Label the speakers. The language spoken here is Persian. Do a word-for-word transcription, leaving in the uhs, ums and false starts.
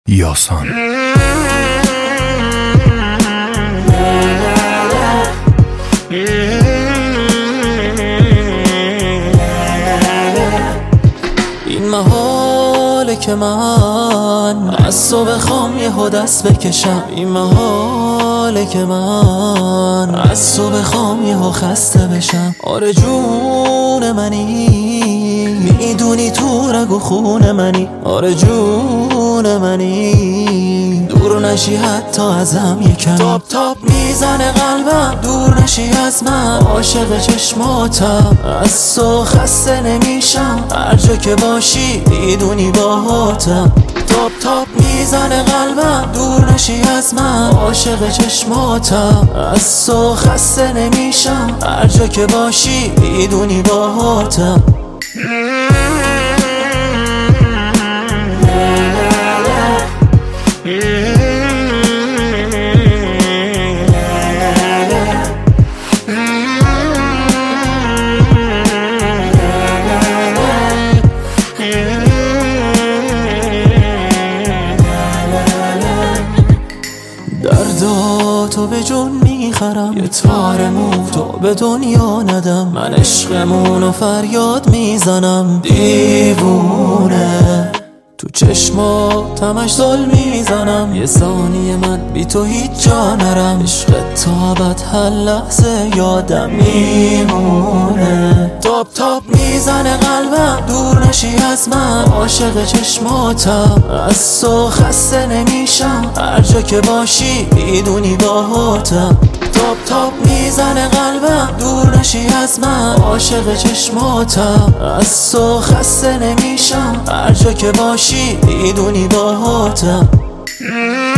Speaker 1: یاسان.
Speaker 2: این محاله که من از تو بخوام یهو دست بکشم، این محاله که من از تو بخوام یهو خسته بشم. آره جون منی، میدونی تو رگ و خون منی. آره جون منی، دور نشی حتی ازم یکم. تاپ تاپ میزنه قلبم، دور نشی از من. عاشق چشماتم، از تو خسته نمیشم. هر جا که باشی میدونی باهاتم. تاپ تاپ میزنه قلبم، دور نشی از من. عاشق چشماتم، از تو خسته نمیشم. هر جا که باشی میدونی باهاتم. درداتو به جون میخرم، یه تار مو تو به دنیا ندم. من عشقمونو فریاد میزنم، دیوونه تو چشماتم اشتال میزنم. یه ثانیه من بی تو هیچ جا نرم. عشق تا ابد هر لحظه یادم میمونه. تاپ تاپ میزنه قلبم، دور نشی از من. عاشق چشماتم، از تو خسته نمیشم. هر جا که باشی میدونی باهاتم. تاپ تاپ میزنه قلبم، دور نشی از من. عاشق چشماتم، از تو خسته نمیشم. هر جا که باشی میدونی باهاتم.